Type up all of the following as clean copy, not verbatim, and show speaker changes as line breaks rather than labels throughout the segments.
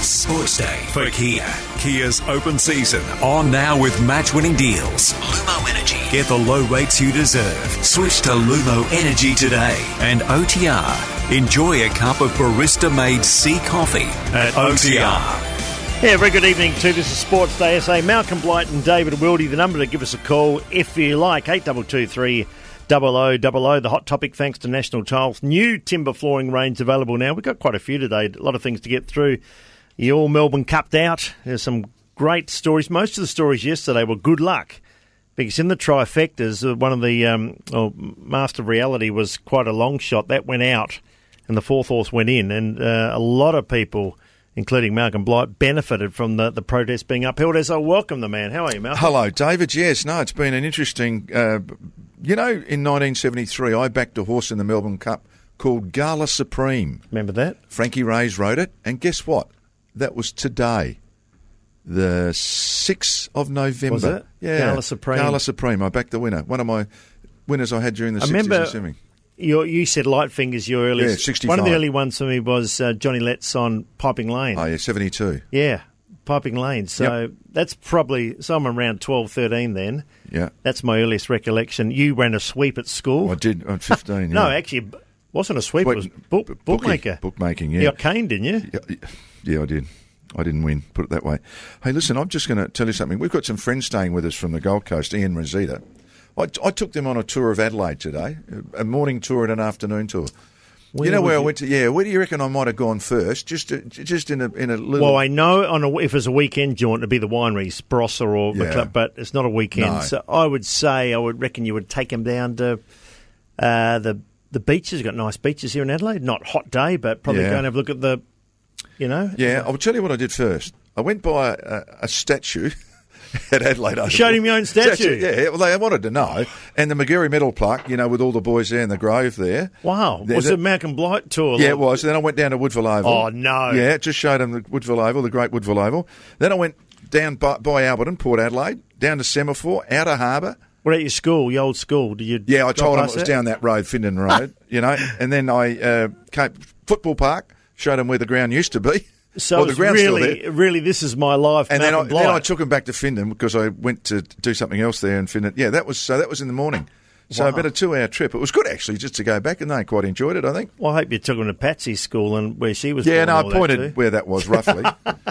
Sports Day for Kia. Kia's open season on now with match-winning deals. Lumo Energy. Get the low rates you deserve. Switch to Lumo Energy today. And OTR. Enjoy a cup of barista-made C coffee at OTR.
Yeah, very good evening to this is Sports Day SA. Malcolm Blight and David Wildy, the number to give us a call if you like, 8223 0000. The hot topic, thanks to National Tiles. New timber flooring range available now. We've got quite a few today, a lot of things to get through. The All Melbourne Cupped out. There's some great stories. Most of the stories yesterday were good luck, because in the trifectas, one of the Master of Reality was quite a long shot. That went out, and the fourth horse went in, and a lot of people, including Malcolm Blight, benefited from the protest being upheld. As I welcome the man. How are you, Malcolm?
Hello, David. Yes, no, it's been an interesting... in 1973, I backed a horse in the Melbourne Cup called Gala Supreme.
Remember that?
Frankie Reyes rode it, and guess what? That was today, the 6th of November.
Was it?
Yeah.
Gala Supreme.
Gala Supreme. I backed the winner. One of my winners I had during the 60s and 70s.
You said Lightfinger's your earliest.
Yeah, 65.
One of the early ones for me was Johnny Letts on Piping Lane.
Oh, yeah, 72.
Yeah, Piping Lane. So that's probably someone around 12, 13 then.
Yeah.
That's my earliest recollection. You ran a sweep at school.
I did, at 15, yeah.
No, actually, it wasn't a sweep. It was bookmaker.
Bookmaking, yeah.
You got caned, didn't you?
Yeah, I did. I didn't win, put it that way. Hey, listen, I'm just going to tell you something. We've got some friends staying with us from the Gold Coast, Ian Rosita. I took them on a tour of Adelaide today, a morning tour and an afternoon tour. Where I went to? Yeah, where do you reckon I might have gone first? Just in a little.
Well, I know if it's a weekend jaunt, it'd be the wineries, Barossa or the club, but it's not a weekend.
No.
So I would reckon you would take them down to the beaches. You've got nice beaches here in Adelaide. Not hot day, but probably go and have a look at the. Yeah,
I'll tell you what I did first. I went by a statue. At Adelaide.
You showed him your own statue?
Yeah, well, they wanted to know. And the McGarry Medal plaque, with all the boys there in the grove there.
Wow. Was it Malcolm Blight tour?
Yeah, it was. Then I went down to Woodville Oval.
Oh, no.
Yeah, just showed them the Woodville Oval, the great Woodville Oval. Then I went down by Alberton, Port Adelaide, down to Semaphore, Outer Harbour.
What at your school, your old school? Did you?
Yeah, I told them it was down that road, Findon Road, And then I came football park, showed them where the ground used to be.
So the ground's really, this is my life.
And then I took him back to Findon because I went to do something else there in Findon. Yeah, that was in the morning. So about a 2-hour trip. It was good actually, just to go back, and they quite enjoyed it, I think.
Well, I hope you took him to Patsy's school and where she was.
Yeah, no, I pointed where that was roughly.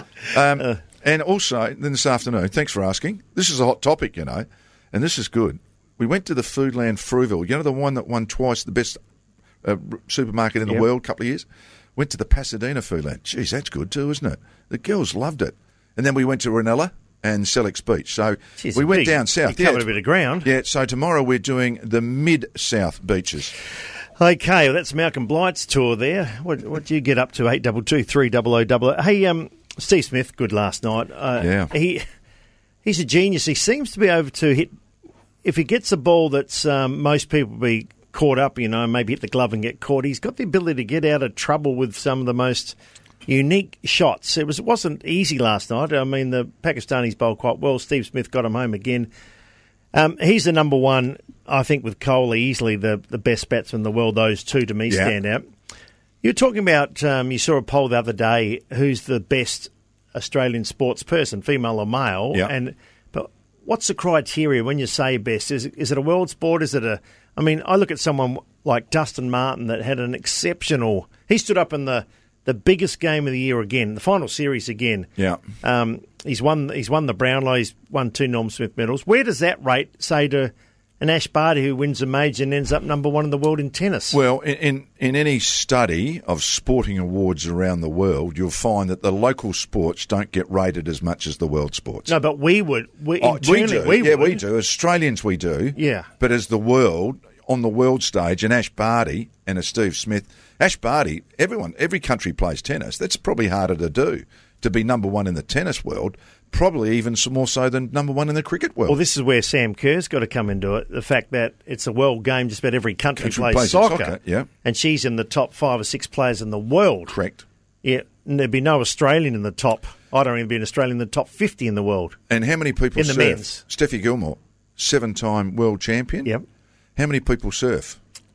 And also, then this afternoon, thanks for asking. This is a hot topic, and this is good. We went to the Foodland Frueville. The one that won twice the best supermarket in the world, a couple of years. Went to the Pasadena Foodland. Geez, that's good too, isn't it? The girls loved it. And then we went to Ranella and Sellex Beach. So we went down south.
You covered a bit of ground.
Yeah, so tomorrow we're doing the mid-south beaches.
Okay, well, that's Malcolm Blight's tour there. What do you get up to? 8223 0000. Hey, Steve Smith, good last night. He's a genius. He seems to be able to hit... If he gets a ball that's most people be... caught up, maybe hit the glove and get caught. He's got the ability to get out of trouble with some of the most unique shots. It wasn't easy last night. I mean, the Pakistanis bowled quite well. Steve Smith got him home again. He's the number one, I think, with Kohli, easily the best batsman in the world. Those two, to me, stand out. You're talking about, you saw a poll the other day, who's the best Australian sports person, female or male.
Yeah.
But what's the criteria when you say best? Is it a world sport? Is it I mean, I look at someone like Dustin Martin that had an exceptional... He stood up in the biggest game of the year again, the final series again.
Yeah.
He's won the Brownlow. He's won 2 Norm Smith medals. Where does that rate, say, to an Ash Barty who wins a major and ends up number one in the world in tennis?
Well, in any study of sporting awards around the world, you'll find that the local sports don't get rated as much as the world sports.
No, but we would. We
do. Australians, we do.
Yeah.
But as the world, on the world stage, an Ash Barty and a Steve Smith, Ash Barty, every country plays tennis. That's probably harder to do, to be number one in the tennis world. Probably even more so than number one in the cricket world.
Well, this is where Sam Kerr's got to come into it. The fact that it's a world game, just about every country plays soccer.
Yeah.
And she's in the top 5 or 6 players in the world.
Correct.
Yeah, and there'd be no Australian in the top. I don't even be an Australian in the top 50 in the world.
And how many people
in
surf?
The men's?
Steffi Gilmore, 7-time world champion.
Yep.
How many people surf?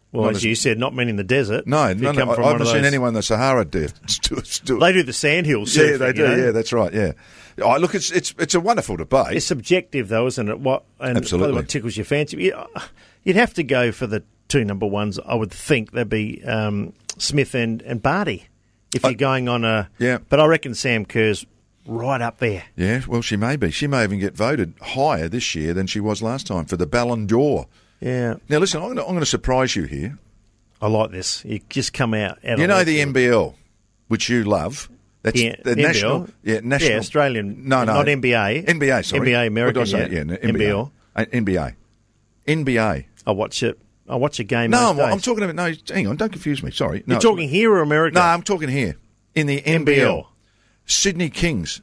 Well, as you said, not many in the desert.
No, I haven't seen anyone in the Sahara do it.
They do the sandhill surfing.
Yeah, they do. Yeah, that's right. Yeah. Oh, look, it's a wonderful debate.
It's subjective, though, isn't it?
Absolutely.
What tickles your fancy? You'd have to go for the two number ones. I would think they'd be Smith and Barty if you're going on a.
Yeah.
But I reckon Sam Kerr's right up there.
Yeah, well, she may be. She may even get voted higher this year than she was last time for the Ballon d'Or.
Yeah.
Now, listen, I'm going to surprise you here.
I like this. You just come out.
You know the NBL, which you love. That's the national.
NBL?
Yeah, national.
Yeah, Australian.
No,
not NBA.
NBA, sorry.
NBA American.
What did I say? Yeah, NBL. NBA.
I watch it. I watch a game.
No,
most days.
I'm talking about. No, hang on. Don't confuse me. Sorry. No,
You're talking here or America?
No, I'm talking here in the NBL. Sydney Kings.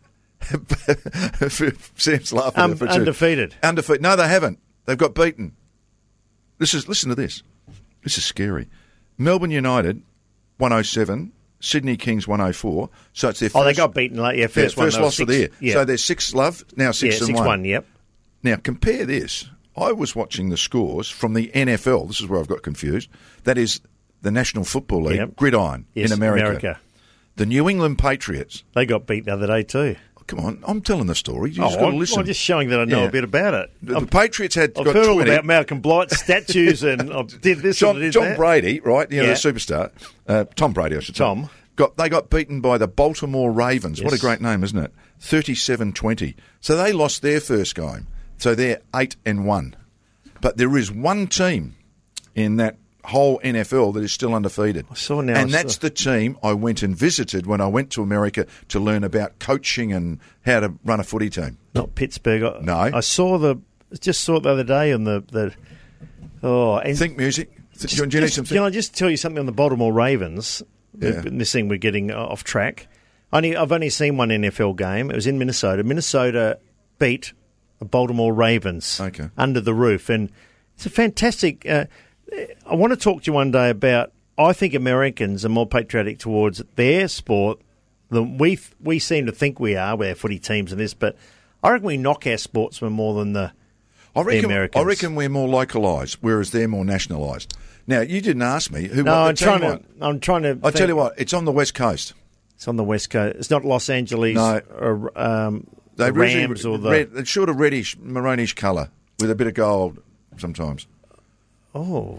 Sam's laughing.
Undefeated.
Undefeated. No, they haven't. They've got beaten. Listen to this. This is scary. Melbourne United, 107. Sydney Kings, 104. So it's their first...
they got beaten late. Yeah, first
loss of the year.
Yeah.
So they're 6 love, now 6 and 1.
6-1, yep.
Now, compare this. I was watching the scores from the NFL. This is where I've got confused. That is the National Football League, Gridiron, in America. The New England Patriots.
They got beat the other day too.
Come on, I'm telling the story. You just got to listen.
I'm just showing that I know a bit about it.
The Patriots I've
heard
20.
all about Malcolm Blight's statues and I did this
John,
and did
John
that.
Brady, right? You know, the superstar. Tom Brady, I should say. They got beaten by the Baltimore Ravens. Yes. What a great name, isn't it? 37-20. So they lost their first game. So they're 8-1. But there is one team in that whole NFL that is still undefeated. And that's the team I went and visited when I went to America to learn about coaching and how to run a footy team.
Not Pittsburgh.
No.
I saw the other day on
Think music. Do you need something?
Can I just tell you something on the Baltimore Ravens?
Yeah.
This thing we're getting off track. I've only seen one NFL game. It was in Minnesota. Minnesota beat the Baltimore Ravens under the roof. And it's a fantastic... I want to talk to you one day about, I think Americans are more patriotic towards their sport than we seem to think we are with our footy teams and this, but I reckon we knock our sportsmen more than the Americans.
I reckon we're more localised, whereas they're more nationalised. Now, you didn't ask me who
won
the team won.
I'm trying to...
I'll tell you what, it's on the West Coast.
It's on the West Coast. It's not Los Angeles or the Rams or the...
Red, it's sort of reddish, maroonish colour with a bit of gold sometimes.
Oh,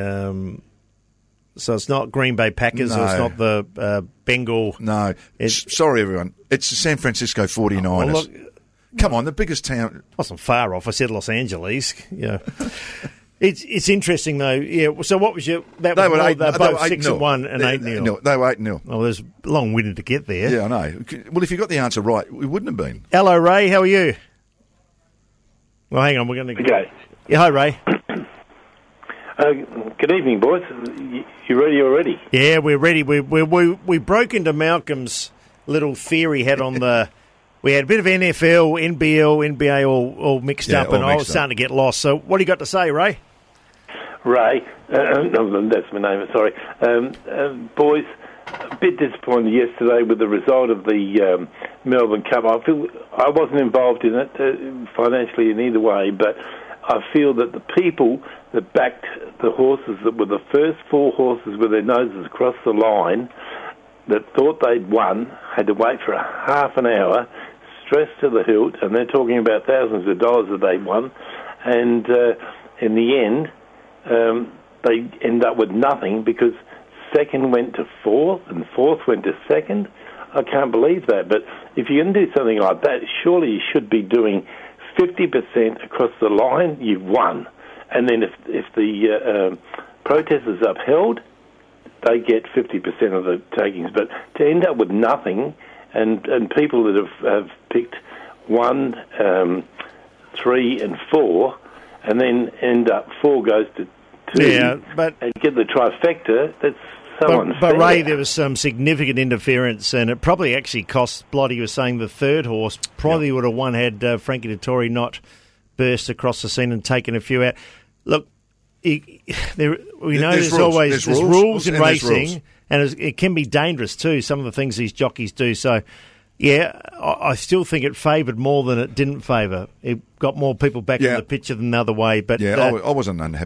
so it's not Green Bay Packers or it's not the Bengal...
No. Sorry, everyone. It's the San Francisco 49ers. Look, come on, the biggest town...
Wasn't far off. I said Los Angeles. Yeah. It's interesting, though. Yeah. So what was your... They're both 6-1 and 8-0.
They were 8-0.
Oh, there's long-winded to get there.
Yeah, I know. Well, if you got the answer right, we wouldn't have been.
Hello, Ray. How are you? Well, hang on. We're going to...
Okay.
Yeah, hi, Ray.
Good evening, boys. You ready already?
Yeah, we're ready. We broke into Malcolm's little theory had on the... We had a bit of NFL, NBL, NBA all mixed up, and I was starting to get lost. So what do you got to say, Ray?
Ray, that's my name, sorry. Boys, a bit disappointed yesterday with the result of the Melbourne Cup. I feel I wasn't involved in it financially in either way, but I feel that the people that backed the horses that were the first 4 horses with their noses across the line that thought they'd won had to wait for a half an hour, stressed to the hilt, and they're talking about thousands of dollars that they won, and in the end they end up with nothing because second went to fourth and fourth went to second. I can't believe that. But if you're going to do something like that, surely you should be doing 50% across the line, you've won. And then if the protest is upheld, they get 50% of the takings. But to end up with nothing, and people that have picked 1, 3 and 4, and then end up 4 goes to 2, and get the trifecta, that's so unfair.
But Ray, there was some significant interference, and it probably actually cost Blighty was saying the third horse probably would have won had Frankie Dettori not burst across the scene and taken a few out. Look, we know there's rules in racing, and it can be dangerous too, some of the things these jockeys do. So, yeah, I still think it favoured more than it didn't favour. It got more people back in the picture than the other way. But
I wasn't unhappy.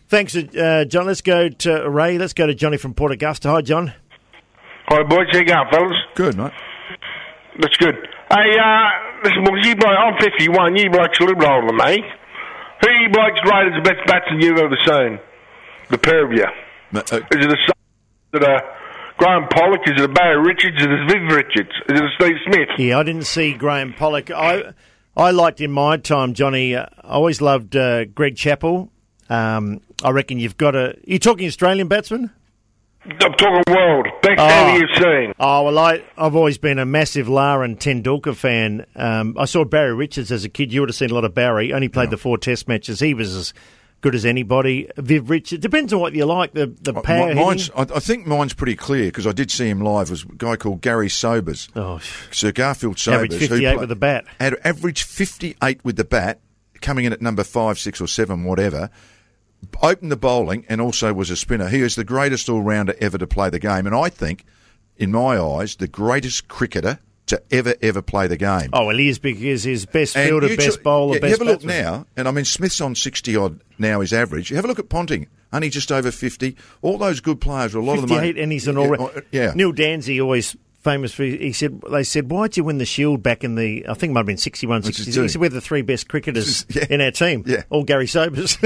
Thanks, John. Let's go to Ray. Let's go to Johnny from Port Augusta. Hi, John.
Hi, boys. How you going, fellas?
Good, mate.
That's good. Hey, listen, boys, I'm 51. You blokes are a little older than me. Who you blokes rated as the best batsman you've ever seen? The pair of you. Is it a Graham Pollock? Is it a Barry Richards? Is it a Viv Richards? Is it a Steve Smith?
Yeah, I didn't see Graham Pollock. I liked in my time, Johnny, I always loved Greg Chappell. I reckon you've got a... Are you talking Australian batsman?
I'm talking world. Best ever you've seen.
Oh, well, I've always been a massive Lara and Tendulkar fan. I saw Barry Richards as a kid. You would have seen a lot of Barry. Only played the 4 test matches. He was as good as anybody. Viv Richards. Depends on what you like, the power hitting.
I think mine's pretty clear because I did see him live. It was a guy called Gary Sobers.
Oh,
Sir Garfield Sobers.
Averaged 58 with the bat.
Averaged 58 with the bat, coming in at number 5, 6 or 7, whatever. Opened the bowling and also was a spinner. He is the greatest all-rounder ever to play the game. And I think, in my eyes, the greatest cricketer to ever play the game.
Oh, well, he is because he's best fielder, best bowler, best
batsman. Have a look now, and I mean, Smith's on 60-odd now, his average. You have a look at Ponting, only just over 50. All those good players, a lot of them...
58, and he's an all-round...
Yeah.
Neil Danzy always... famous for, they said, why'd you win the Shield back in the, I think it might have been 61, 62. He said, we're the 3 best cricketers in our team.
Yeah.
All Gary Sobers.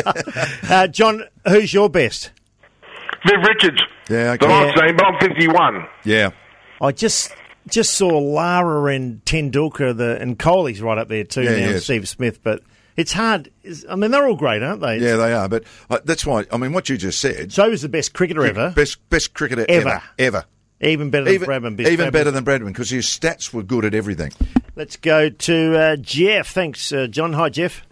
John, who's your best?
Viv Richards.
Yeah, okay.
The last name, but I'm 51.
Yeah.
I just saw Lara and Tendulkar, and Kohli's right up there too now, Steve Smith, but it's hard. I mean, they're all great, aren't they?
Yeah, they are, but that's why, I mean, what you just said...
Sobers the best cricketer ever.
Best cricketer ever.
Even better than Bradman.
Even better than Bradman, because his stats were good at everything.
Let's go to Jeff. Thanks, John. Hi, Jeff.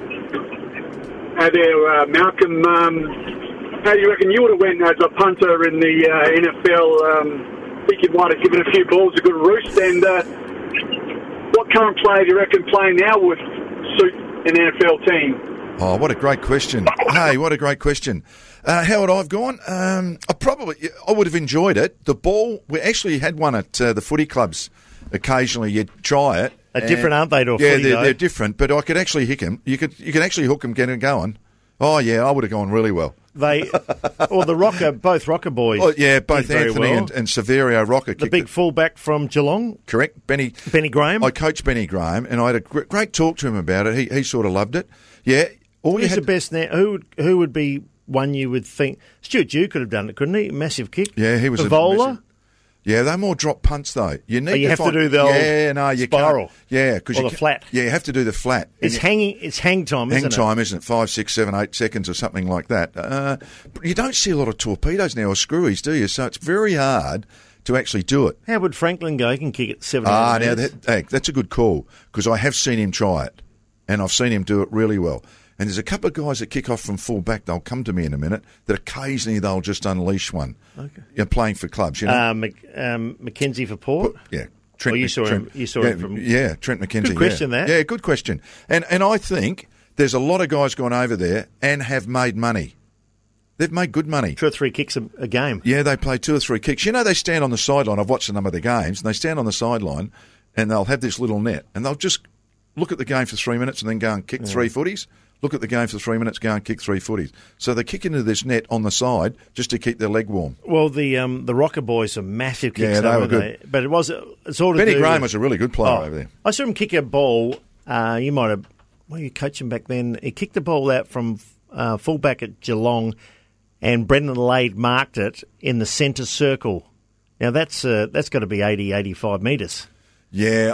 Hi there, Malcolm. How do you reckon you would have went as a punter in the NFL? I think you might have given a few balls a good roost. And what current player do you reckon playing now would suit an NFL team?
Oh, what a great question. Hey, what a great question. How would I have gone? I would have enjoyed it. The ball, we actually had one at the footy clubs. Occasionally you'd try it.
They're different, aren't they, to a footy,
they're different, but I could actually hick him. You could actually hook him, get him going. Oh, yeah, I would have gone really well.
Both Rocker boys.
Oh, yeah, both Anthony and Severio Rocker.
The big fullback from Geelong.
Correct. Benny
Graham.
I coached Benny Graham, and I had a great talk to him about it. He sort of loved it. Yeah.
Who's the best now? Who would be one you would think? Stuart Dew could have done it, couldn't he? Massive kick.
Yeah, he was
Vola.
Yeah, they're more drop punts though. You
have to do the old spiral.
Can't. Yeah, because
the flat.
Yeah, you have to do the flat.
It's hang time, isn't it?
Hang time, isn't it? 5, 6, 7, 8 seconds or something like that. But you don't see a lot of torpedoes now or screwies, do you? So it's very hard to actually do it.
How would Franklin go? He can kick it 7
now that's a good call because I have seen him try it, and I've seen him do it really well. And there's a couple of guys that kick off from full back. They'll come to me in a minute. That occasionally they'll just unleash one. Okay. You know, playing for clubs, you know.
McKenzie for Port.
Yeah. Trent.
You saw him from.
Yeah, Trent McKenzie.
Good question, that.
Yeah, good question. And I think there's a lot of guys gone over there and have made money. They've made good money.
2 or 3 kicks a game.
Yeah, they play 2 or 3 kicks. You know, they stand on the sideline. I've watched a number of the games, and they stand on the sideline, and they'll have this little net, and they'll just look at the game for 3 minutes and then go and kick 3 footies. Look at the game for 3 minutes, go and kick 3 footies. So they kick into this net on the side just to keep their leg warm.
Well, the Rocker boys are massive kicks.
Yeah, they were good.
But it's all to
Benny
do
Graham
with,
was a really good player over there.
I saw him kick a ball. You might have... Well, you coached him back then. He kicked the ball out from fullback at Geelong, and Brendan Lade marked it in the centre circle. Now, that's got to be 80, 85 metres.
Yeah,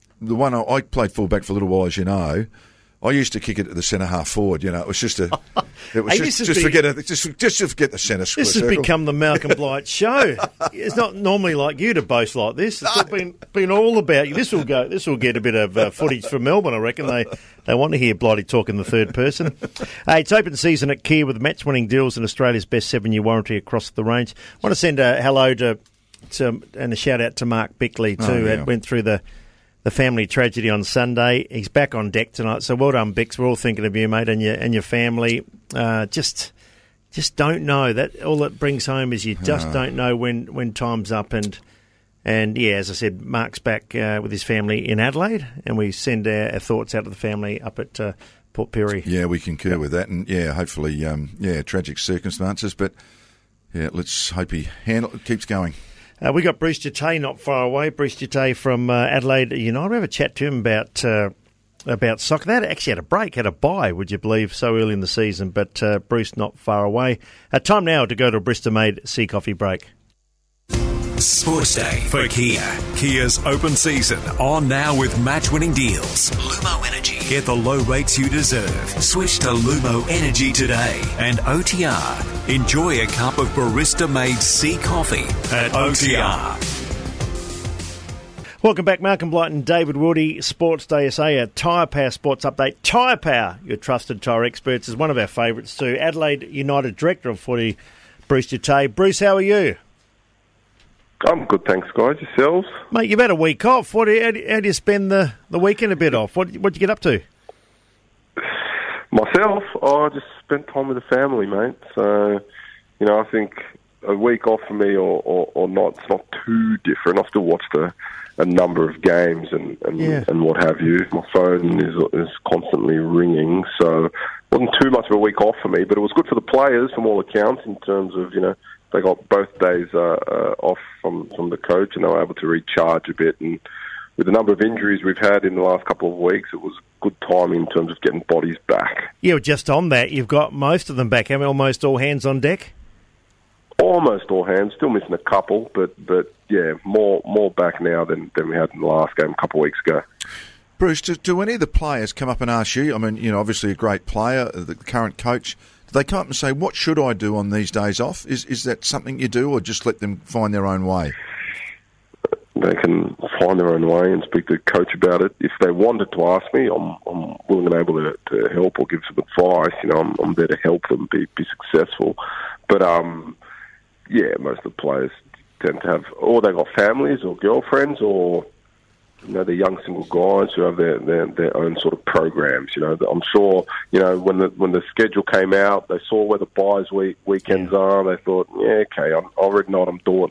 I played fullback for a little while, as you know. I used to kick it at the centre half forward. You know, it was just a. It was just forget the centre circle.
This has become the Malcolm Blight show. It's not normally like you to boast like this. It's been all about you. This will get a bit of footage from Melbourne. I reckon they want to hear Blighty talk in the third person. Hey, it's open season at Kia with match-winning deals and Australia's best 7-year warranty across the range. I want to send a hello to and a shout out to Mark Bickley too. It went through the family tragedy on Sunday. He's back on deck tonight, so well done, Bix. We're all thinking of you, mate, and your family. Just don't know. That all it brings home is you just don't know when time's up. And yeah, as I said, Mark's back with his family in Adelaide, and we send our thoughts out to the family up at Port Pirie.
Yeah, we concur with that, and hopefully, tragic circumstances, but let's hope he keeps going.
We got Bruce Jatay not far away. Bruce Jatay from Adelaide United. We have a chat to him about soccer. They actually had a break, had a bye, would you believe, so early in the season, but Bruce not far away. Time now to go to a Bristol-made Sea Coffee break.
Sports Day for Kia. Kia's open season on now with match-winning deals. Lumo Energy. Get the low rates you deserve. Switch to Lumo Energy today. And OTR. Enjoy a cup of barista-made sea coffee at OTR.
Welcome back, Malcolm Blight and David Wildy. Sports Day SA, a Tyre Power Sports Update. Tyre Power, your trusted tyre experts, is one of our favourites too. Adelaide United Director of Footy, Bruce Jatay. Bruce, how are you?
I'm good, thanks, guys. Yourselves?
Mate, you've had a week off. How do you spend the weekend a bit off? What'd you get up to?
Myself? I just spent time with the family, mate. So, I think a week off for me or not, it's not too different. I still watched a number of games and what have you. My phone is constantly ringing, so it wasn't too much of a week off for me, but it was good for the players from all accounts in terms of, they got both days off from the coach, and they were able to recharge a bit. And with the number of injuries we've had in the last couple of weeks, it was good timing in terms of getting bodies back.
Yeah, well, just on that, you've got most of them back. Have almost all hands on deck?
Almost all hands. Still missing a couple, but yeah, more back now than we had in the last game a couple of weeks ago.
Bruce, do any of the players come up and ask you? I mean, obviously a great player, the current coach. Do they come up and say, what should I do on these days off? Is that something you do, or just let them find their own way?
They can find their own way and speak to the coach about it. If they wanted to ask me, I'm willing and able to help or give some advice. I'm there to help them be successful. But, most of the players tend to have, or they got families or girlfriends or... they're young single guys who have their own sort of programs. I'm sure, when the schedule came out, they saw where the buys weekends are. They thought, okay, I already know what I'm doing.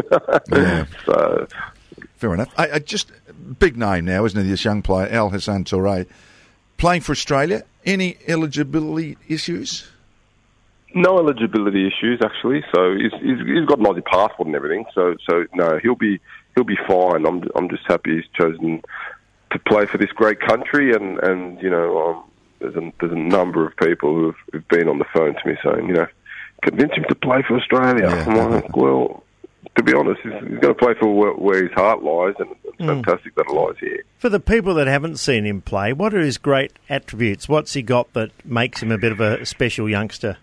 So,
fair enough. Just big name now, isn't he? This young player, Al Hassan Toure, playing for Australia. Any eligibility issues?
No eligibility issues, actually. So he's got an Aussie passport and everything. So no, he'll be fine. I'm just happy he's chosen to play for this great country, and there's a number of people who've been on the phone to me saying, convince him to play for Australia. Yeah. I'm like, well, to be honest, he's going to play for where his heart lies, and it's fantastic that it lies here.
For the people that haven't seen him play, what are his great attributes? What's he got that makes him a bit of a special youngster?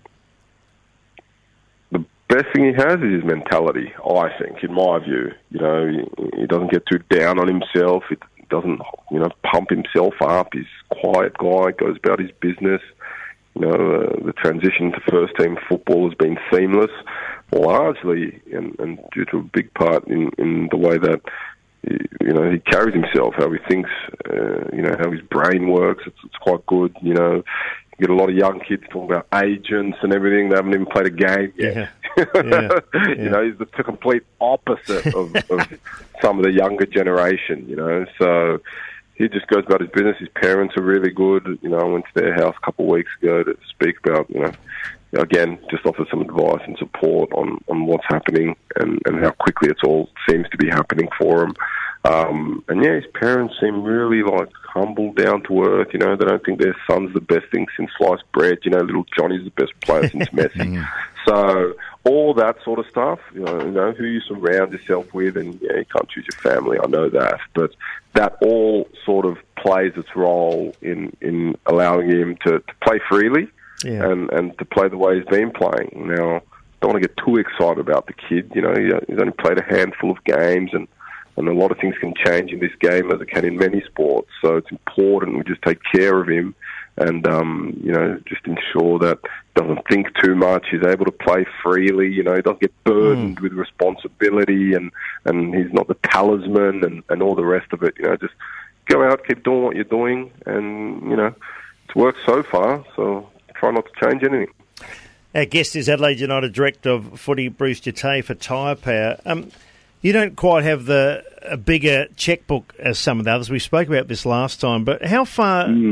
Best thing he has is his mentality, I think, in my view. He doesn't get too down on himself. He doesn't, pump himself up. He's a quiet guy, goes about his business. The transition to first-team football has been seamless, largely, and due to a big part in the way that, he carries himself, how he thinks, how his brain works. It's quite good, You get a lot of young kids talking about agents and everything. They haven't even played a game yet. Yeah. He's the complete opposite of some of the younger generation, So he just goes about his business. His parents are really good. I went to their house a couple of weeks ago to speak about, again, just offer some advice and support on what's happening and how quickly it all seems to be happening for him. His parents seem really humble, down to earth. They don't think their son's the best thing since sliced bread. Little Johnny's the best player since Messi. So all that sort of stuff. Who you surround yourself with, and you can't choose your family. I know that, but that all sort of plays its role in allowing him to play freely and to play the way he's been playing. Now, don't want to get too excited about the kid. He's only played a handful of games, and a lot of things can change in this game as it can in many sports. So it's important we just take care of him and, just ensure that he doesn't think too much. He's able to play freely. He doesn't get burdened with responsibility and he's not the talisman and all the rest of it. Just go out, keep doing what you're doing. And, it's worked so far. So try not to change anything.
Our guest is Adelaide United Director of Footy, Bruce Jatay for Tyre Power. You don't quite have a bigger checkbook as some of the others. We spoke about this last time, but how far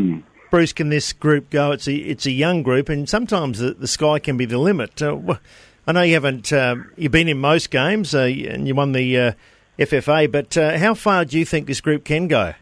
Bruce, can this group go? It's a young group, and sometimes the sky can be the limit. I know you haven't. You've been in most games, and you won the FFA. But how far do you think this group can go?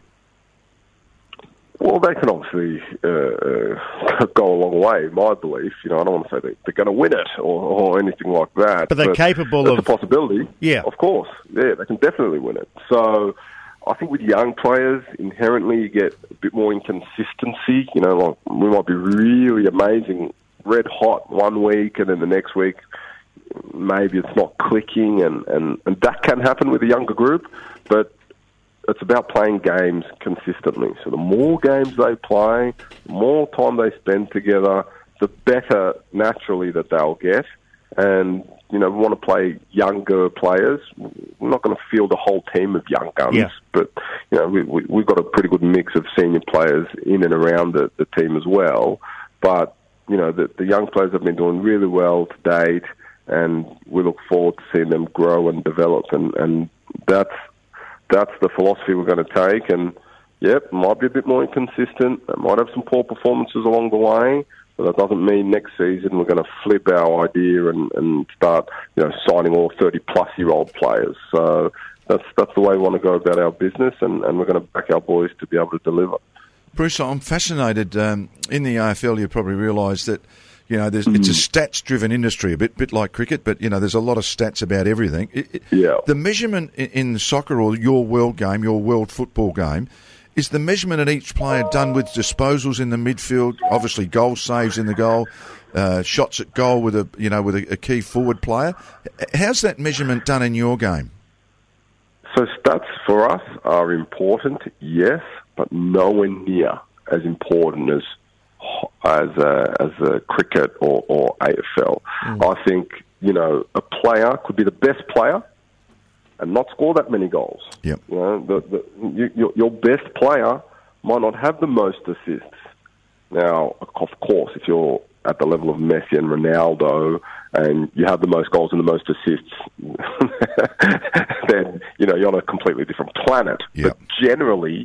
Well, they can obviously go a long way, my belief. I don't want to say they're going to win it or anything like that.
But they're capable of...
It's a possibility.
Yeah.
Of course. Yeah, they can definitely win it. So I think with young players, inherently you get a bit more inconsistency. Like we might be really amazing, red hot one week, and then the next week maybe it's not clicking, and that can happen with a younger group. But it's about playing games consistently. So the more games they play, the more time they spend together, the better naturally that they'll get. And, we want to play younger players. We're not going to field a whole team of young guns, but, we've got a pretty good mix of senior players in and around the team as well. But, the young players have been doing really well to date, and we look forward to seeing them grow and develop. And that's the philosophy we're going to take, and might be a bit more inconsistent. It might have some poor performances along the way, but that doesn't mean next season we're going to flip our idea and start, signing all 30-plus-year-old players. So that's the way we want to go about our business, and we're going to back our boys to be able to deliver.
Bruce, I'm fascinated. In the AFL, you probably realise that it's a stats-driven industry, a bit like cricket, but, there's a lot of stats about everything. The measurement in soccer or your world game, your world football game, is the measurement at each player done with disposals in the midfield, obviously goal saves in the goal, shots at goal with a key forward player. How's that measurement done in your game?
So stats for us are important, yes, but nowhere near as important as a cricket or AFL. I think, a player could be the best player and not score that many goals.
Yep.
Your best player might not have the most assists. Now, of course, if you're at the level of Messi and Ronaldo and you have the most goals and the most assists, then, you're on a completely different planet.
Yep.
But generally,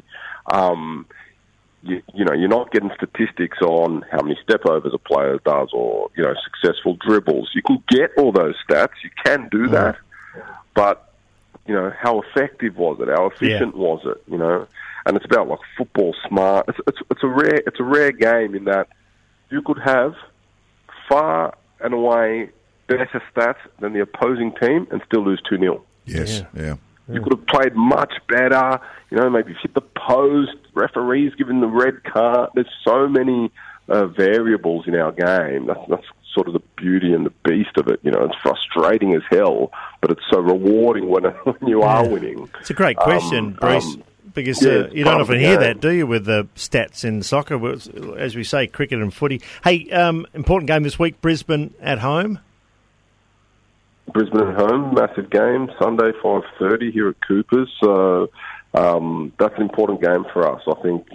you're not getting statistics on how many step-overs a player does or, successful dribbles. You can get all those stats. You can do that. But, how effective was it? How efficient was it? And it's about, like, football smart. It's a rare game in that you could have far and away better stats than the opposing team and still lose 2-0.
Yes, yeah.
You could have played much better, maybe hit the post, referees giving the red card. There's so many variables in our game. That's sort of the beauty and the beast of it. It's frustrating as hell, but it's so rewarding when you are winning.
It's a great question, Bruce, because you don't often hear that, do you, with the stats in soccer, as we say, cricket and footy. Hey, important game this week, Brisbane at home.
Brisbane at home, massive game, Sunday 5:30 here at Coopers. So that's an important game for us. I think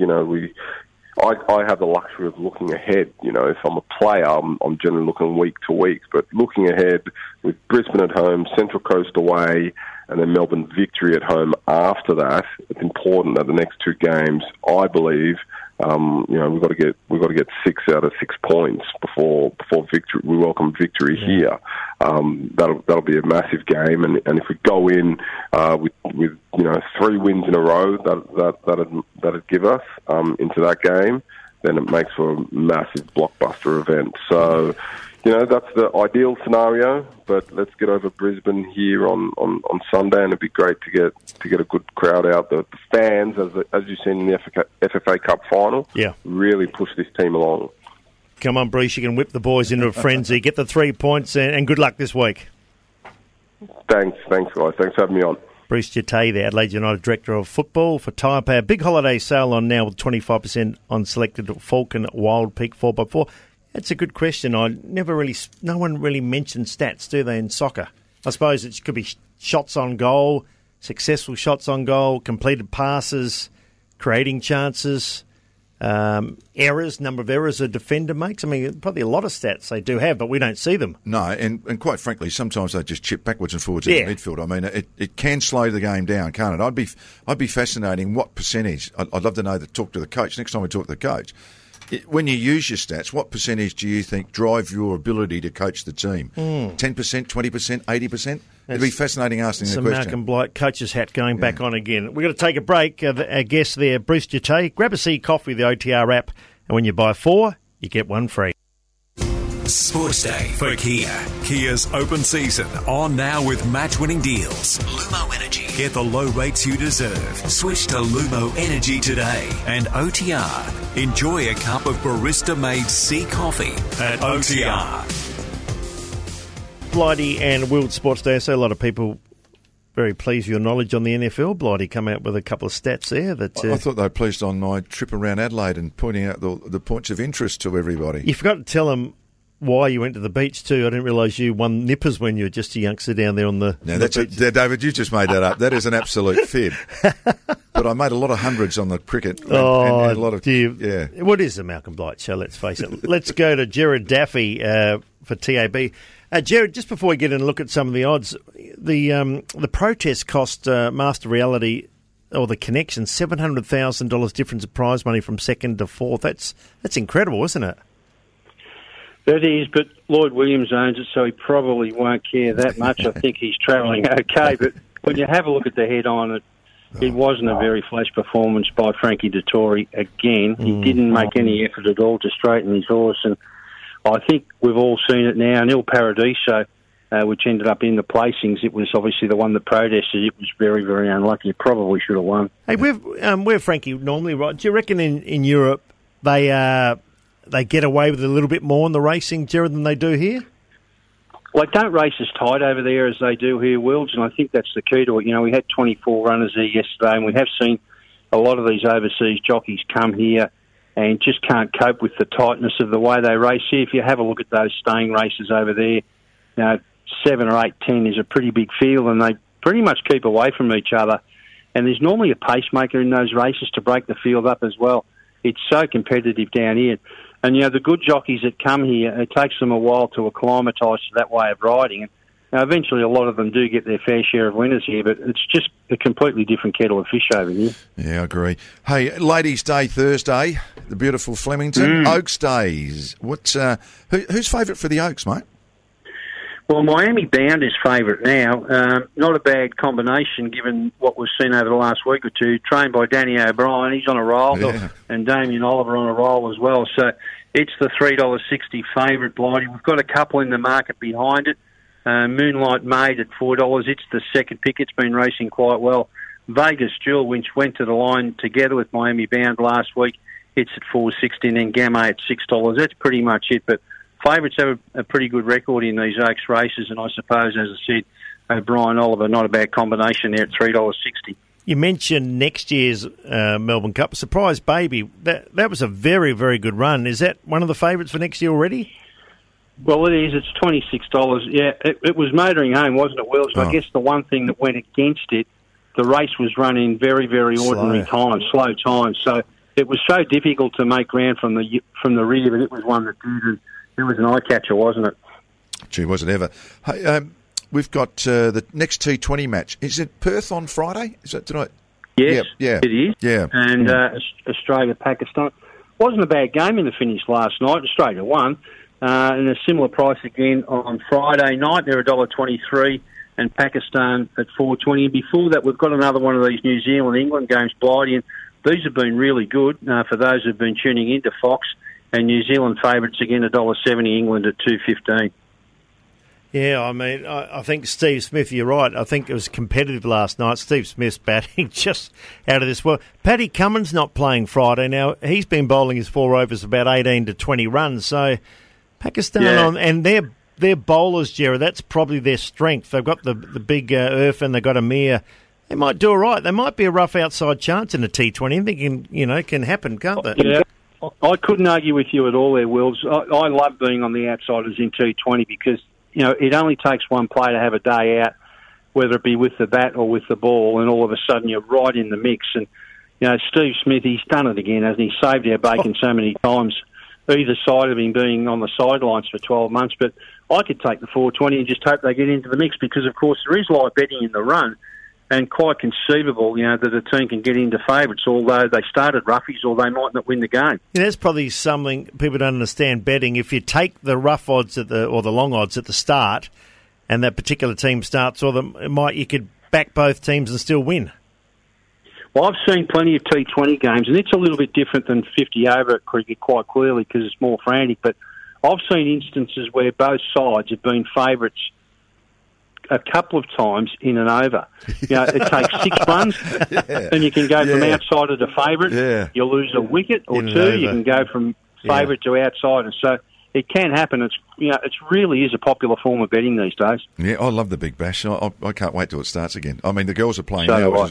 I have the luxury of looking ahead. If I'm a player, I'm generally looking week to week. But looking ahead with Brisbane at home, Central Coast away, and then Melbourne Victory at home after that, it's important that the next two games, I believe, we've got to get 6 out of 6 points before victory. We welcome victory here. That'll be a massive game, and if we go in with 3 wins in a row, that'd give us into that game, then it makes for a massive blockbuster event. So, that's the ideal scenario. But let's get over Brisbane here on Sunday, and it'd be great to get a good crowd out. The fans, as you've seen in the FFA Cup final, really push this team along.
Come on, Bruce, you can whip the boys into a frenzy. Get the 3 points, and good luck this week.
Thanks, guys. Thanks for having me on.
Bruce Jatay, the Adelaide United Director of Football for Tyre Power. Big holiday sale on now with 25% on selected Falcon Wild Peak 4x4. That's a good question. No one really mentions stats, do they, in soccer? I suppose it could be shots on goal, successful shots on goal, completed passes, creating chances, errors, number of errors a defender makes. I mean, probably a lot of stats they do have, but we don't see them.
No, and quite frankly, sometimes they just chip backwards and forwards in the midfield. I mean, it can slow the game down, can't it? I'd be fascinating what percentage. I'd love to know talk to the coach. Next time we talk to the coach, When you use your stats, what percentage do you think drive your ability to coach the team? 10%, 20%, 80%? It'd be fascinating asking the question.
Malcolm Blight, coach's hat going back on again. We've got to take a break. Our guest there, Bruce Jete. Grab a C coffee, the OTR app, and when you buy 4, you get 1 free.
Sports Day for Kia. Kia's open season on now with match-winning deals. Lumo Energy. Get the low rates you deserve. Switch to Lumo Energy today. And OTR. Enjoy a cup of barista-made C coffee at OTR.
Blighty and World Sports Day. So a lot of people very pleased with your knowledge on the NFL. Blighty come out with a couple of stats there. I
thought they were pleased on my trip around Adelaide and pointing out the points of interest to everybody.
You forgot to tell them why you went to the beach too. I didn't realise you won nippers when you were just a youngster down there on the.
No, David, you just made that up. That is an absolute fib. But I made a lot of hundreds on the cricket. And a lot of
yeah. What is the Malcolm Blight show? Let's face it. Let's go to Jared Daffy for TAB. Jared, just before we get in and look at some of the odds, the protest cost Master Reality or the Connection $700,000 difference of prize money from second to fourth. That's incredible, isn't it?
That is, but Lloyd Williams owns it, so he probably won't care that much. I think he's travelling okay, but when you have a look at the head-on, it wasn't a very flash performance by Frankie Dettori again. He didn't make any effort at all to straighten his horse, and I think we've all seen it now. Il Paradiso, which ended up in the placings, it was obviously the one that protested. It was very, very unlucky. It probably should have won.
Hey, where Frankie normally right? Do you reckon in Europe they get away with a little bit more in the racing, Jared, than they do here?
Well, they don't race as tight over there as they do here, Wills, and I think that's the key to it. You know, we had 24 runners there yesterday, and we have seen a lot of these overseas jockeys come here and just can't cope with the tightness of the way they race here. If you have a look at those staying races over there, you know, 7 or 8, 10 is a pretty big field, and they pretty much keep away from each other. And there's normally a pacemaker in those races to break the field up as well. It's so competitive down here. And, you know, the good jockeys that come here, it takes them a while to acclimatise to that way of riding. And now, eventually, a lot of them do get their fair share of winners here, but it's just a completely different kettle of fish over here.
Yeah, I agree. Hey, Ladies' Day Thursday, the beautiful Flemington. Oaks Days. Who's favourite for the Oaks, mate?
Well, Miami Bound is favourite now. Not a bad combination given what we've seen over the last week or two. Trained by Danny O'Brien, he's on a roll, and Damien Oliver on a roll as well. So it's the $3.60 favourite, Blighty. We've got a couple in the market behind it. Moonlight Maid at $4. It's the second pick. It's been racing quite well. Vegas Jewel, which went to the line together with Miami Bound last week, it's at $4.60, and then Gamma at $6. That's pretty much it, but favourites have a pretty good record in these Oaks races, and I suppose, as I said, O'Brien, Oliver, not a bad combination there at $3.60.
You mentioned next year's Melbourne Cup. Surprise Baby, that was a very, very good run. Is that one of the favourites for next year already?
Well, it is. It's $26. Yeah, it was motoring home, wasn't it, Wills? I guess the one thing that went against it, the race was run in very, very ordinary time, slow time. So it was so difficult to make ground from the rear, but it was one that did. It was an eye-catcher, wasn't it?
Gee, was it ever. Hey, we've got the next T20 match. Is it Perth on Friday? Is that tonight?
Yes,
yeah.
It is.
Yeah.
And Australia-Pakistan. Wasn't a bad game in the finish last night. Australia won. And a similar price again on Friday night. They're $1.23 and Pakistan at $4.20. And before that, we've got another one of these New Zealand-England games, Blighty. And these have been really good for those who've been tuning into Fox. And New Zealand favourites again, $1.70, England at $2.15.
Yeah, I mean, I think Steve Smith, you're right. I think it was competitive last night. Steve Smith's batting just out of this world. Paddy Cummins not playing Friday. Now, he's been bowling his 4 overs about 18 to 20 runs. So Pakistan and their bowlers, Jared, that's probably their strength. They've got the big Irfan, they've got Amir. They might do all right. They might be a rough outside chance in a T20. I think can happen, can't they?
Yeah. I couldn't argue with you at all there, Wills. I love being on the outsiders in T20 because, you know, it only takes one player to have a day out, whether it be with the bat or with the ball, and all of a sudden you're right in the mix. And, you know, Steve Smith, he's done it again, hasn't he? Saved our bacon so many times, either side of him being on the sidelines for 12 months. But I could take the 420 and just hope they get into the mix because, of course, there is live betting in the run. and quite conceivable, that a team can get into favourites, although they started roughies, or they might not win the game.
Yeah, that's probably something people don't understand betting. If you take the rough odds or the long odds at the start, and that particular team starts, you could back both teams and still win.
Well, I've seen plenty of T20 games, and it's a little bit different than 50 over at cricket, quite clearly, because it's more frantic. But I've seen instances where both sides have been favourites a couple of times in and over. It takes 6 runs, and you can go from outside of the favourite.
Yeah.
You lose a wicket or two. You can go from favourite to outsider. So it can happen. It's it really is a popular form of betting these days.
Yeah, I love the Big Bash. I can't wait till it starts again. I mean, the girls are playing
so
now.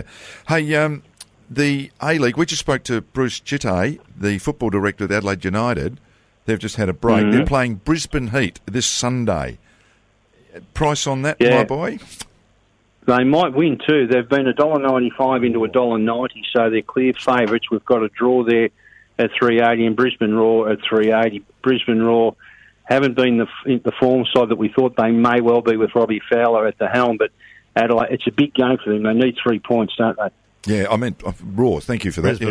Hey, the A-League. We just spoke to Bruce Chittay, the football director of Adelaide United. They've just had a break. Mm-hmm. They're playing Brisbane Heat this Sunday. Price on that, my boy?
They might win too. They've been $1.95 into $1.90, so they're clear favourites. We've got a draw there at 380 and Brisbane Roar at 380. Brisbane Roar haven't been the form side that we thought they may well be with Robbie Fowler at the helm, but Adelaide, it's a big game for them. They need 3 points, don't they?
Yeah, I meant Raw. Thank you for that.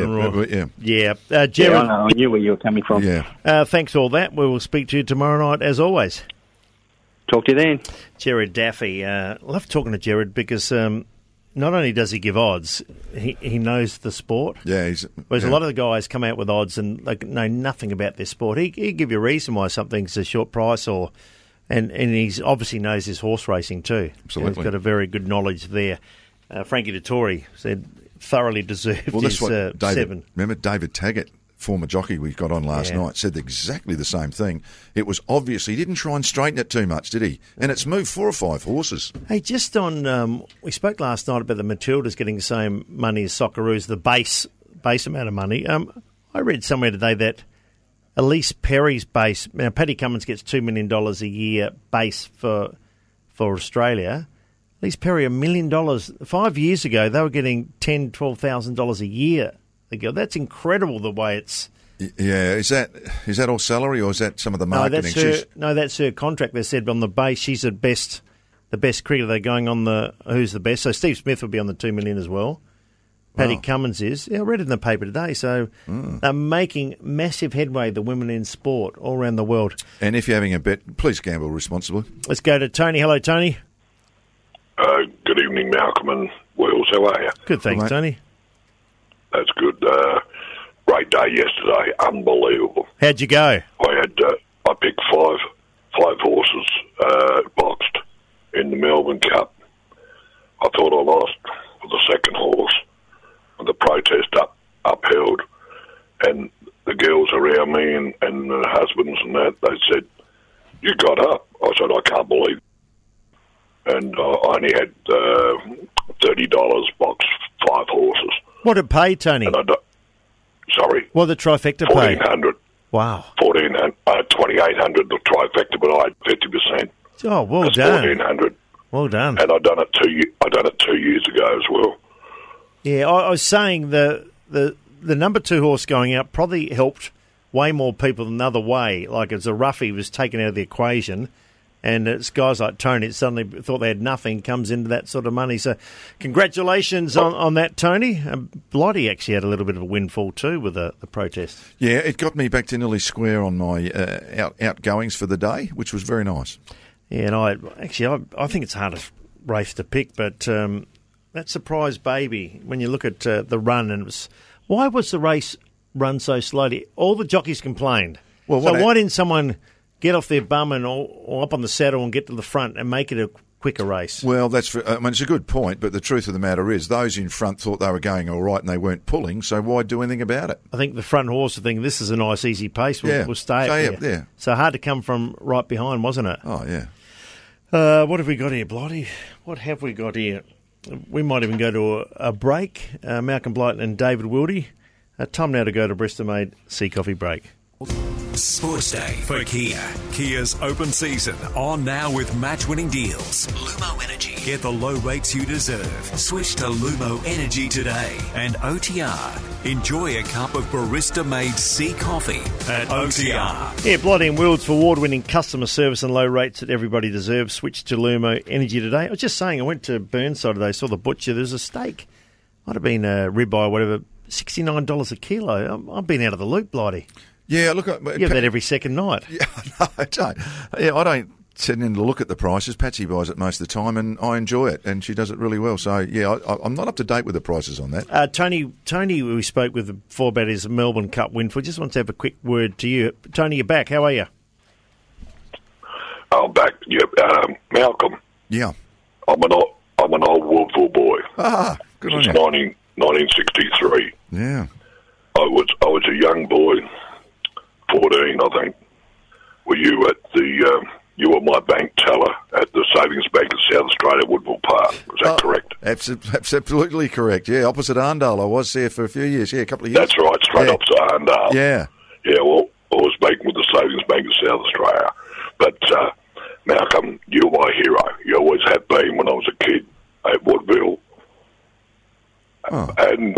Yeah. Jared,
I knew where you were coming from.
Yeah.
Thanks for all that. We will speak to you tomorrow night, as always.
Talk to you then.
Jared Daffy. Love talking to Jared because not only does he give odds, he knows the sport.
Yeah.
Whereas a lot of the guys come out with odds and they know nothing about their sport. He give you a reason why something's a short price and he obviously knows his horse racing too.
Absolutely.
He's got a very good knowledge there. Frankie Dettori said thoroughly deserved his 7.
Remember David Taggart, former jockey we got on last night, said exactly the same thing. It was obvious he didn't try and straighten it too much, did he? And it's moved 4 or 5 horses.
Hey, just on, we spoke last night about the Matildas getting the same money as Socceroos, the base amount of money. I read somewhere today that Elise Perry's base, now Paddy Cummins gets $2 million a year base for Australia. Elise Perry $1 million. 5 years ago, they were getting $10,000, $12,000 a year. That's incredible the way it's...
Yeah, is that all salary or is that some of the marketing?
That's her contract. They said on the base she's the best cricketer. They're going on who's the best. So Steve Smith will be on the $2 million as well. Paddy Cummins is. Yeah, I read it in the paper today. So they're making massive headway, the women in sport, all around the world.
And if you're having a bet, please gamble responsibly.
Let's go to Tony. Hello, Tony.
Good evening, Malcolm and Wills. How are you?
Good, thanks, Tony.
That's good. Great day yesterday. Unbelievable.
How'd you go?
I picked five horses boxed in the Melbourne Cup. I thought I lost for the second horse. The protest upheld, and the girls around me and the husbands and that, they said, "You got up." I said, "I can't believe it." And I only had $30 boxed 5 horses.
What did it pay, Tony?
Sorry?
What did the trifecta pay?
$1,400.
Wow.
$2,800 the trifecta, but I had 50%.
Oh, well
That's
done.
$1,400.
Well done.
And I done it 2 years ago as well.
Yeah, I was saying the number 2 horse going out probably helped way more people than the other way. Like as a roughie was taken out of the equation, and it's guys like Tony that suddenly thought they had nothing comes into that sort of money. So congratulations on that, Tony. Blighty actually had a little bit of a windfall too with the protest.
Yeah, it got me back to nearly square on my outgoings for the day, which was very nice.
Yeah, and I think it's a harder race to pick, but that Surprise Baby, when you look at the run, and why was the race run so slowly? All the jockeys complained. Well, why didn't someone get off their bum or up on the saddle and get to the front and make it a quicker race?
Well, it's a good point, but the truth of the matter is those in front thought they were going all right and they weren't pulling, so why do anything about it?
I think the front horse are thinking, this is a nice, easy pace. We'll stay up there. So hard to come from right behind, wasn't it?
Oh, yeah.
What have we got here, Blighty? What have we got here? We might even go to a break. Malcolm Blight and David Wildy. Time now to go to Bristol Made Sea Coffee break.
Sports Day for Kia. Kia's open season on now with match-winning deals. Lumo Energy. Get the low rates you deserve. Switch to Lumo Energy today. And OTR. Enjoy a cup of barista-made C coffee at OTR.
Yeah, Bloody and Wilds for award-winning customer service and low rates that everybody deserves. Switch to Lumo Energy today. I was just saying, I went to Burnside today, saw the butcher. There's a steak. Might have been a ribeye or whatever. $69 a kilo. I've been out of the loop, Blighty.
Yeah, look,
you have that every second night.
Yeah, no, I don't. Yeah, I don't sit in to look at the prices. Patsy buys it most of the time, and I enjoy it, and she does it really well. So yeah, I'm not up to date with the prices on that.
Tony, we spoke with before about his Melbourne Cup win. We just want to have a quick word to you, Tony. You're back. How are you?
I'm back. Yeah, Malcolm.
Yeah,
I'm an old Woodville boy.
Ah, good on you.
1963.
Yeah,
I was a young boy, 14, I think. Were you at you were my bank teller at the Savings Bank of South Australia, Woodville Park. Is that correct?
Absolutely correct. Yeah, opposite Arndale. I was there for a few years. Yeah, a couple of years.
That's right, straight opposite Arndale.
Yeah.
Yeah, well, I was banking with the Savings Bank of South Australia. But, Malcolm, you're my hero. You always have been when I was a kid at Woodville.
Oh.
And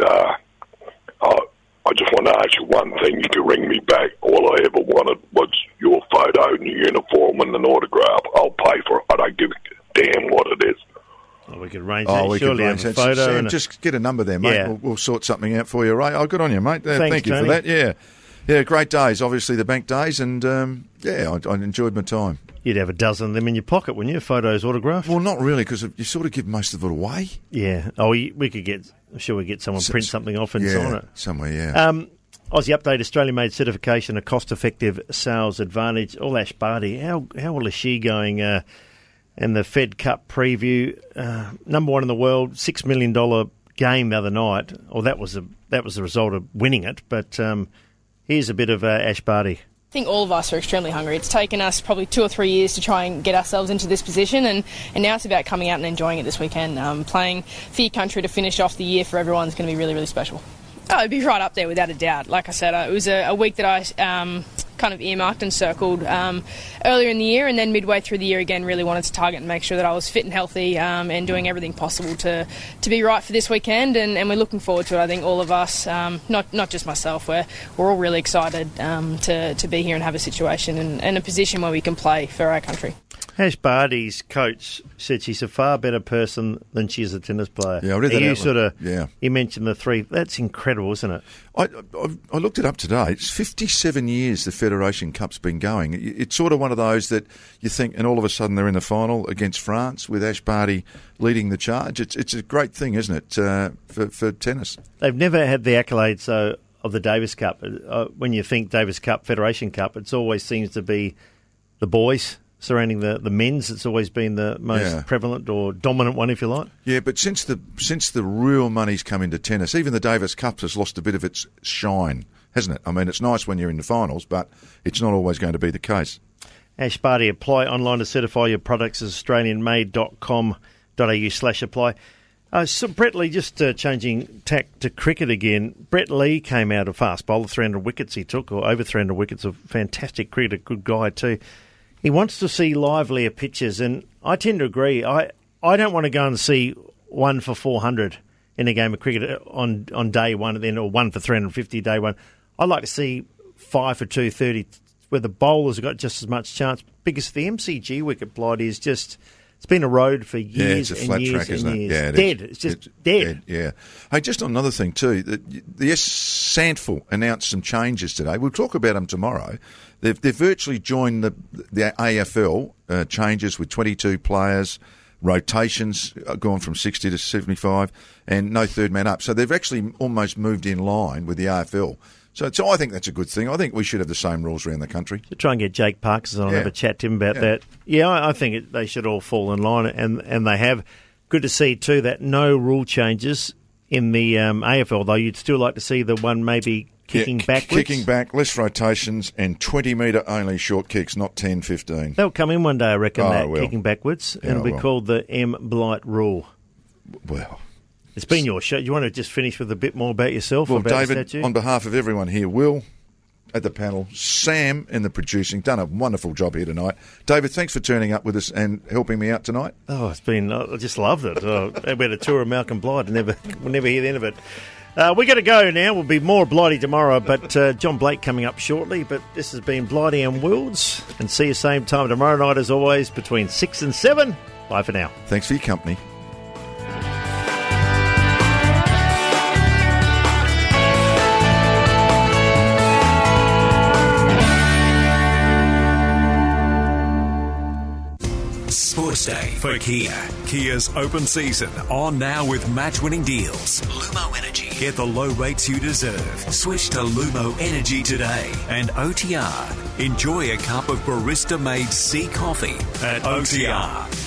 I just want to ask you one thing. You can ring me back. All I ever wanted was your photo and your uniform and an autograph. I'll pay for it. I don't give a damn what it is.
Well, we could arrange that. We surely have a photo.
Sam, just get a number there, mate.
Yeah.
We'll sort something out for you, Ray. Oh, good on you, mate.
Thanks,
thank you
Tony.
for that. Yeah. Yeah, great days. Obviously, the bank days, and I enjoyed my time.
You'd have a dozen of them in your pocket, wouldn't you? Photos autographed?
Well, not really, because you sort of give most of it away.
Yeah. Oh, we could get. I'm sure we get someone print something off and sign it
somewhere. Yeah.
Aussie Update, Australian-made certification, a cost-effective sales advantage. All Ash Barty, how well is she going? And the Fed Cup preview, number one in the world, $6 million game the other night. Or that was the result of winning it. But here's a bit of Ash Barty.
I think all of us are extremely hungry. It's taken us probably 2 or 3 years to try and get ourselves into this position, and now it's about coming out and enjoying it this weekend. Playing for your country to finish off the year for everyone is going to be really, really special. Oh, it'd be right up there without a doubt. Like I said, it was a week that I kind of earmarked and circled earlier in the year, and then midway through the year again really wanted to target and make sure that I was fit and healthy and doing everything possible to be right for this weekend, and we're looking forward to it. I think all of us, not just myself, we're all really excited to be here and have a situation and a position where we can play for our country.
Ash Barty's coach said she's a far better person than she is a tennis player.
Yeah, I read that.
You mentioned the three. That's incredible, isn't it?
I looked it up today. It's 57 years the Federation Cup's been going. It's sort of one of those that you think, and all of a sudden they're in the final against France with Ash Barty leading the charge. It's a great thing, isn't it, for tennis?
They've never had the accolades of the Davis Cup. When you think Davis Cup, Federation Cup, it always seems to be the boys. Surrounding the men's, it's always been the most prevalent or dominant one, if you like.
Yeah, but since the real money's come into tennis, even the Davis Cup has lost a bit of its shine, hasn't it? I mean, it's nice when you're in the finals, but it's not always going to be the case.
Ash Barty, apply online to certify your products at australianmade.com.au/apply. So Brett Lee, just changing tack to cricket again. Brett Lee came out a fast bowler, 300 wickets he took, or over 300 wickets, a fantastic cricketer, good guy too. He wants to see livelier pitches, and I tend to agree. I don't want to go and see 1 for 400 in a game of cricket on day one, and then or 1 for 350 day one. I'd like to see 5 for 230, where the bowlers have got just as much chance. Because the MCG wicket, Blighty, is just... It's been a road for years and years.
Yeah, it's a flat track, isn't it? Yeah,
dead. It's just dead.
Yeah. Hey, just on another thing too, the SANFL announced some changes today. We'll talk about them tomorrow. They've virtually joined the AFL changes with 22 players, rotations gone from 60 to 75, and no third man up. So they've actually almost moved in line with the AFL. So I think that's a good thing. I think we should have the same rules around the country.
To try and get Jake Parkinson on and have a chat to him about that. Yeah, I think they should all fall in line, and they have. Good to see, too, that no rule changes in the AFL, though you'd still like to see the one maybe kicking backwards.
Kicking back, less rotations, and 20-metre only short kicks, not 10, 15.
They'll come in one day, I reckon, kicking backwards, and it'll be called the M. Blight rule.
Well...
It's been your show. You want to just finish with a bit more about yourself?
Well,
about
David, on behalf of everyone here, Will, at the panel, Sam in the producing. Done a wonderful job here tonight. David, thanks for turning up with us and helping me out tonight.
Oh, it's been, I just loved it. We had a tour of Malcolm Blight, and we'll never hear the end of it. We're going to go now. We'll be more Blighty tomorrow, but John Blake coming up shortly. But this has been Blighty and Wills, and see you same time tomorrow night as always between 6 and 7. Bye for now.
Thanks for your company.
Sports Day for Kia. Kia's open season on now with match-winning deals. Lumo Energy. Get the low rates you deserve. Switch to Lumo Energy today. And OTR. Enjoy a cup of barista-made C coffee at OTR.